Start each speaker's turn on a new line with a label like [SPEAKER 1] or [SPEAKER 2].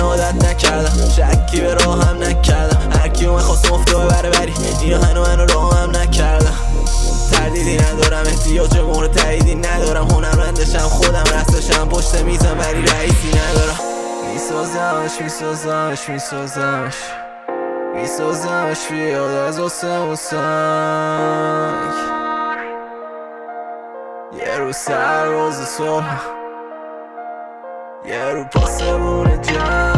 [SPEAKER 1] عادت نکردم، شکی به راهم نکردم، هرکی اومد خواست مفته ببره بری اینو منو راهم نکردم. تردیدی ندارم، احتیاج مورد تاییدی ندارم، هنرمندشم خودم، رستشم پشت میزم ولی رئیسی ندارم. میسازمش بیاد از آسمون سنگ، یه رو سرباز صبح، یه رو پاسبون جنگ.